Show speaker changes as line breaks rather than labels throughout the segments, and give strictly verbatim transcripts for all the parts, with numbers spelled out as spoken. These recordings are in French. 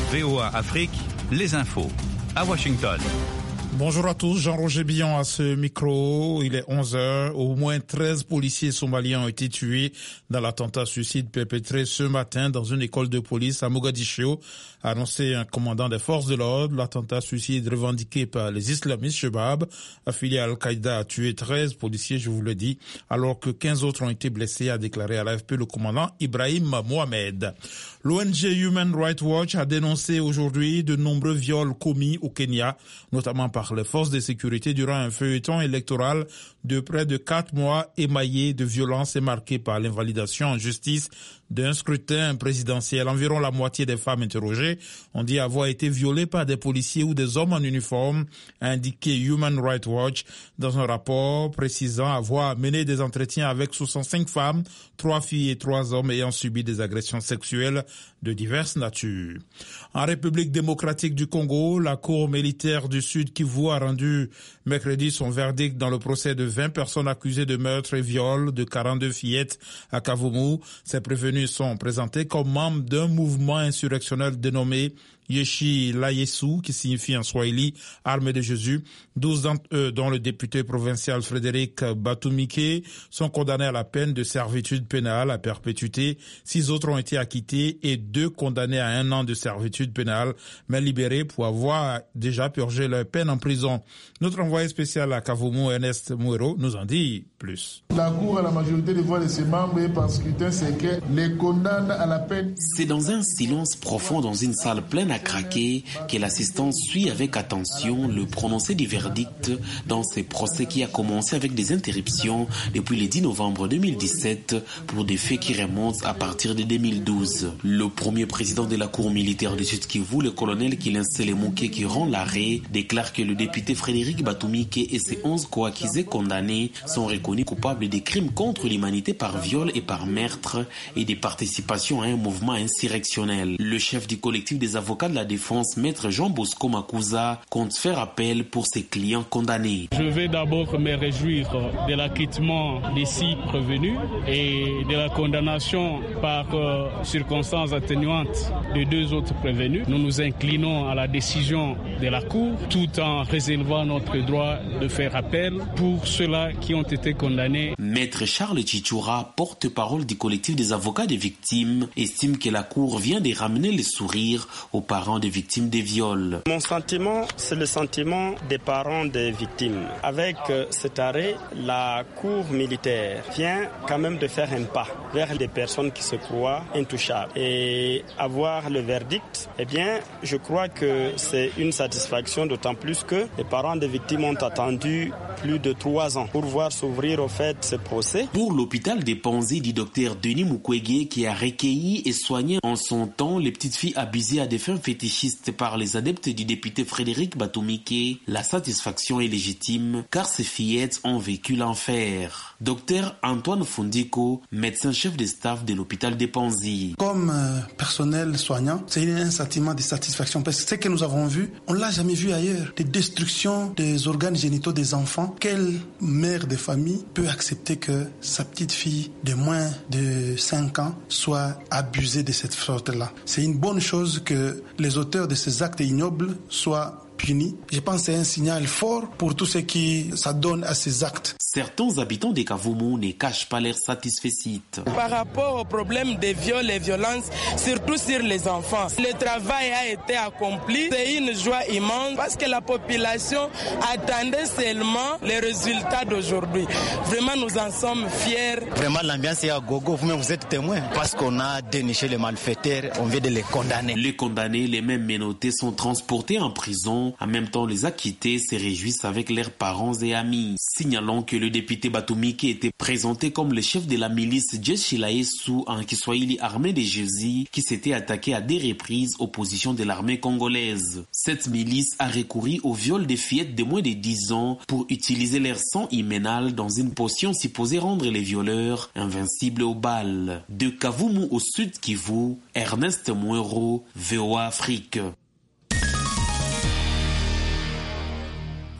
V O A Afrique, les infos. À Washington.
Bonjour à tous, Jean-Roger Billon à ce micro. Il est onze heures. Au moins treize policiers somaliens ont été tués dans l'attentat suicide perpétré ce matin dans une école de police à Mogadiscio, a annoncé un commandant des forces de l'ordre. L'attentat suicide revendiqué par les islamistes Shebab, affilié à Al-Qaïda, a tué treize policiers, je vous le dis, alors que quinze autres ont été blessés, a déclaré à l'A F P le commandant Ibrahim Mohamed. L'O N G Human Rights Watch a dénoncé aujourd'hui de nombreux viols commis au Kenya, notamment par les forces de sécurité durant un feuilleton électoral de près de quatre mois émaillé de violence et marqué par l'invalidation en justice d'un scrutin présidentiel. Environ la moitié des femmes interrogées ont dit avoir été violées par des policiers ou des hommes en uniforme, a indiqué Human Rights Watch dans un rapport précisant avoir mené des entretiens avec soixante-cinq femmes, trois filles et trois hommes ayant subi des agressions sexuelles de diverses natures. En République démocratique du Congo, la Cour militaire du Sud Kivu a rendu mercredi son verdict dans le procès de vingt personnes accusées de meurtre et viol de quarante-deux fillettes à Kavumu. Ces prévenus sont présentés comme membres d'un mouvement insurrectionnel dénommé Yeshi Layesu, qui signifie en Swahili « Armée de Jésus ». douze d'entre eux, dont le député provincial Frédéric Batumike, sont condamnés à la peine de servitude pénale à perpétuité. Six autres ont été acquittés et deux condamnés à un an de servitude pénale, mais libérés pour avoir déjà purgé leur peine en prison. Notre envoyé spécial à Kavumu, Ernest Mouero, nous en dit plus.
La Cour a la majorité des voix de ses membres et par scrutin secret les condamne à la peine.
C'est dans un silence profond, dans une salle pleine à craquer, que l'assistance suit avec attention le prononcé du verdict dans ce procès qui a commencé avec des interruptions depuis le dix novembre deux mille dix-sept pour des faits qui remontent à partir de deux mille douze. Le premier président de la Cour militaire du Sud Kivu, le colonel Kilin Selemuke, qui rend l'arrêt, déclare que le député Frédéric Batumike et ses onze co-accusés condamnés sont reconnus coupables des crimes contre l'humanité par viol et par meurtre et des participations à un mouvement insurrectionnel. Le chef du collectif des avocats de la défense, maître Jean Bosco Makuza, compte faire appel pour ses clients condamnés.
Je vais d'abord me réjouir de l'acquittement des six prévenus et de la condamnation par euh, circonstances atténuantes de deux autres prévenus. Nous nous inclinons à la décision de la Cour tout en réservant notre droit de faire appel pour ceux-là qui ont été condamnés.
Maître Charles Chichoura, porte-parole du collectif des avocats des victimes, estime que la Cour vient de ramener le sourire aux parents des victimes des viols.
Mon sentiment, c'est le sentiment des parents des victimes. Avec cet arrêt, la Cour militaire vient quand même de faire un pas vers des personnes qui se croient intouchables. Et avoir le verdict, eh bien, je crois que c'est une satisfaction, d'autant plus que les parents des victimes ont attendu plus de trois ans pour voir s'ouvrir au fait ce procès.
Pour l'hôpital des Panzi du docteur Denis Mukwege, qui a recueilli et soigné en son temps les petites filles abusées à des fins fétichistes par les adeptes du député Frédéric Batumike, la satisfaction est légitime car ces fillettes ont vécu l'enfer. Docteur Antoine Fondiko, médecin-chef de staff de l'hôpital des Panzi.
Comme euh, personnel soignant, c'est un sentiment de satisfaction parce que ce que nous avons vu, on l'a jamais vu ailleurs. Des destructions des organes génitaux des enfants. Quelle mère de famille peut accepter que sa petite fille de moins de cinq ans soit abusée de cette sorte-là? C'est une bonne chose que les auteurs de ces actes ignobles soient punis. Je pense que c'est un signal fort pour tous ceux qui s'adonnent à ces actes.
Certains habitants de Kavumu ne cachent pas leur satisfaction.
Par rapport au problème des viols et violences, surtout sur les enfants, le travail a été accompli. C'est une joie immense parce que la population attendait seulement les résultats d'aujourd'hui. Vraiment, nous en sommes fiers.
Vraiment, l'ambiance est à gogo. Vous-même, vous êtes témoin parce qu'on a déniché les malfaiteurs. On vient de les condamner.
Les condamnés, les mêmes menottés, sont transportés en prison. En même temps, les acquittés se réjouissent avec leurs parents et amis. Signalons que le député Batumike était présenté comme le chef de la milice Jeshi Layesu en Kiswahili armée de Jésus qui s'était attaqué à des reprises aux positions de l'armée congolaise. Cette milice a recouru au viol des fillettes de moins de dix ans pour utiliser leur sang hyménal dans une potion supposée rendre les violeurs invincibles aux balles. De Kavumu au Sud Kivu, Ernest Mouero, V O A Afrique.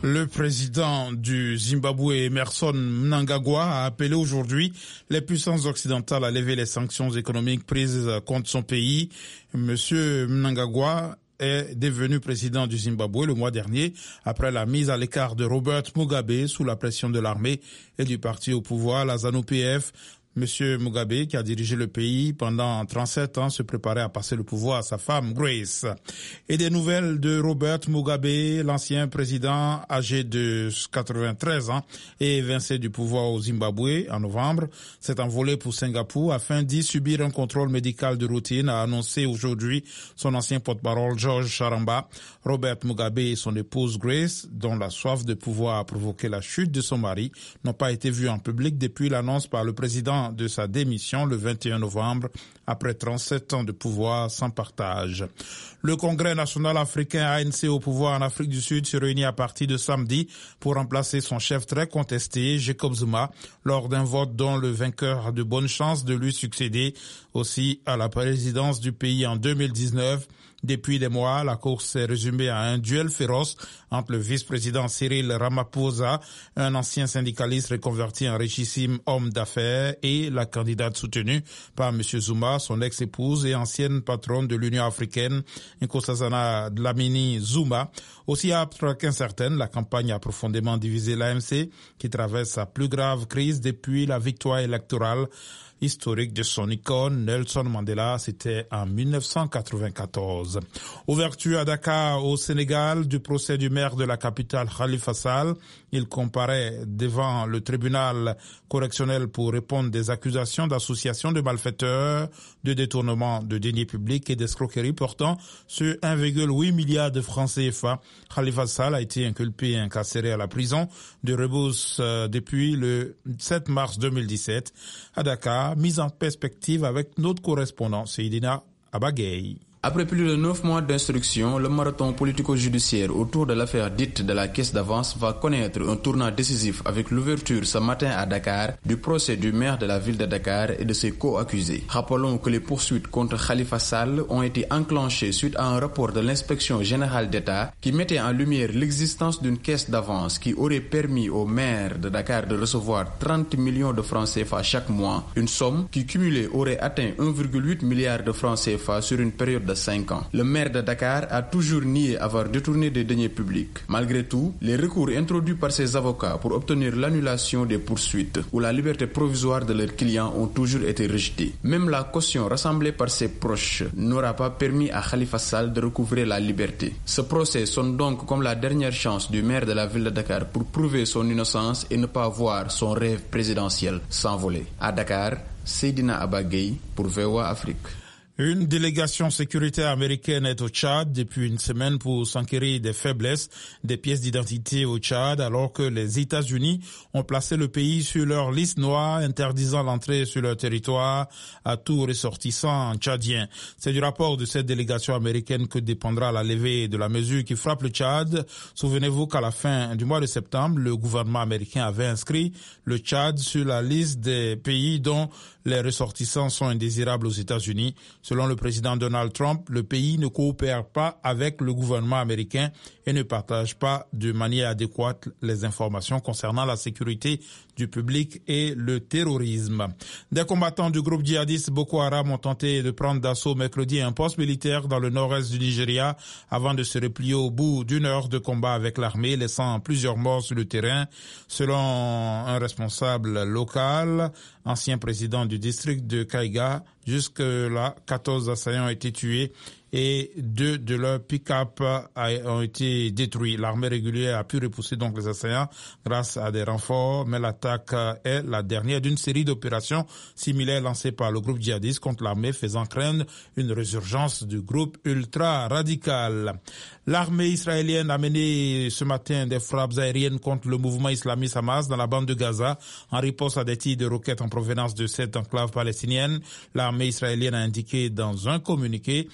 Le président du Zimbabwe, Emmerson Mnangagwa, a appelé aujourd'hui les puissances occidentales à lever les sanctions économiques prises contre son pays. Monsieur Mnangagwa est devenu président du Zimbabwe le mois dernier après la mise à l'écart de Robert Mugabe sous la pression de l'armée et du parti au pouvoir, la ZANU P F. Monsieur Mugabe, qui a dirigé le pays pendant trente-sept ans, se préparait à passer le pouvoir à sa femme Grace. Et des nouvelles de Robert Mugabe, l'ancien président âgé de quatre-vingt-treize ans et évincé du pouvoir au Zimbabwe en novembre, s'est envolé pour Singapour afin d'y subir un contrôle médical de routine, a annoncé aujourd'hui son ancien porte-parole George Charamba. Robert Mugabe et son épouse Grace, dont la soif de pouvoir a provoqué la chute de son mari, n'ont pas été vus en public depuis l'annonce par le président de sa démission le vingt et un novembre après trente-sept ans de pouvoir sans partage. Le Congrès national africain A N C au pouvoir en Afrique du Sud se réunit à partir de samedi pour remplacer son chef très contesté, Jacob Zuma, lors d'un vote dont le vainqueur a de bonnes chances de lui succéder aussi à la présidence du pays en deux mille dix-neuf. Depuis des mois, la course s'est résumée à un duel féroce entre le vice-président Cyril Ramaphosa, un ancien syndicaliste reconverti en richissime homme d'affaires, et la candidate soutenue par M. Zuma, son ex-épouse et ancienne patronne de l'Union africaine, Nkosazana Dlamini Zuma. Aussi âpre qu'incertaine, la campagne a profondément divisé l'A N C, qui traverse sa plus grave crise depuis la victoire électorale historique de son icône, Nelson Mandela, c'était en mille neuf cent quatre-vingt-quatorze. Ouverture à Dakar, au Sénégal, du procès du maire de la capitale, Khalifa Sall. Il comparaît devant le tribunal correctionnel pour répondre des accusations d'association de malfaiteurs, de détournement de deniers publics et d'escroquerie portant sur un virgule huit milliard de francs C F A. Khalifa Sall a été inculpé et incarcéré à la prison de Rebus euh, depuis le sept mars deux mille dix-sept à Dakar. Mise en perspective avec notre correspondant Seydina Abagay.
Après plus de neuf mois d'instruction, le marathon politico-judiciaire autour de l'affaire dite de la caisse d'avance va connaître un tournant décisif avec l'ouverture ce matin à Dakar du procès du maire de la ville de Dakar et de ses co-accusés. Rappelons que les poursuites contre Khalifa Sall ont été enclenchées suite à un rapport de l'inspection générale d'État qui mettait en lumière l'existence d'une caisse d'avance qui aurait permis au maire de Dakar de recevoir trente millions de francs C F A chaque mois, une somme qui cumulée aurait atteint un virgule huit milliard de francs C F A sur une période de cinq ans. Le maire de Dakar a toujours nié avoir détourné des deniers publics. Malgré tout, les recours introduits par ses avocats pour obtenir l'annulation des poursuites ou la liberté provisoire de leurs clients ont toujours été rejetés. Même la caution rassemblée par ses proches n'aura pas permis à Khalifa Sall de recouvrer la liberté. Ce procès sonne donc comme la dernière chance du maire de la ville de Dakar pour prouver son innocence et ne pas voir son rêve présidentiel s'envoler. À Dakar, Seydina Abagay pour V O A Afrique.
Une délégation sécuritaire américaine est au Tchad depuis une semaine pour s'enquérir des faiblesses des pièces d'identité au Tchad, alors que les États-Unis ont placé le pays sur leur liste noire interdisant l'entrée sur leur territoire à tout ressortissant tchadien. C'est du rapport de cette délégation américaine que dépendra la levée de la mesure qui frappe le Tchad. Souvenez-vous qu'à la fin du mois de septembre, le gouvernement américain avait inscrit le Tchad sur la liste des pays dont les ressortissants sont indésirables aux États-Unis. Selon le président Donald Trump, le pays ne coopère pas avec le gouvernement américain et ne partage pas de manière adéquate les informations concernant la sécurité du public et le terrorisme. Des combattants du groupe djihadiste Boko Haram ont tenté de prendre d'assaut mercredi un poste militaire dans le nord-est du Nigeria avant de se replier au bout d'une heure de combat avec l'armée, laissant plusieurs morts sur le terrain. Selon un responsable local, ancien président du district de Kaiga, jusque-là, quatorze assaillants ont été tués et deux de leurs pick-up ont été détruits. L'armée régulière a pu repousser donc les assaillants grâce à des renforts, mais l'attaque est la dernière d'une série d'opérations similaires lancées par le groupe djihadiste contre l'armée, faisant craindre une résurgence du groupe ultra-radical. L'armée israélienne a mené ce matin des frappes aériennes contre le mouvement islamiste Hamas dans la bande de Gaza en réponse à des tirs de roquettes en provenance de cette enclave palestinienne. L'armée israélienne a indiqué dans un communiqué avoir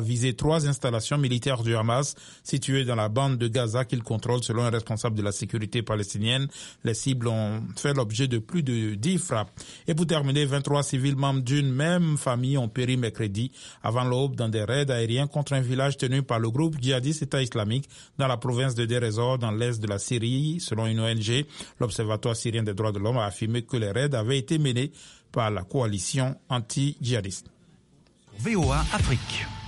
visé trois installations militaires du Hamas situées dans la bande de Gaza qu'il contrôle selon un responsable de la sécurité palestinienne. Les cibles ont fait l'objet de plus de dix frappes. Et pour terminer, vingt-trois civils membres d'une même famille ont péri mercredi avant l'aube dans des raids aériens contre un village tenu par le groupe djihadiste État islamique dans la province de Deir ez-Zor dans l'est de la Syrie. Selon une O N G, l'Observatoire syrien des droits de l'homme a affirmé que les raids avaient été menés par la coalition anti-djihadiste.
V O A Afrique.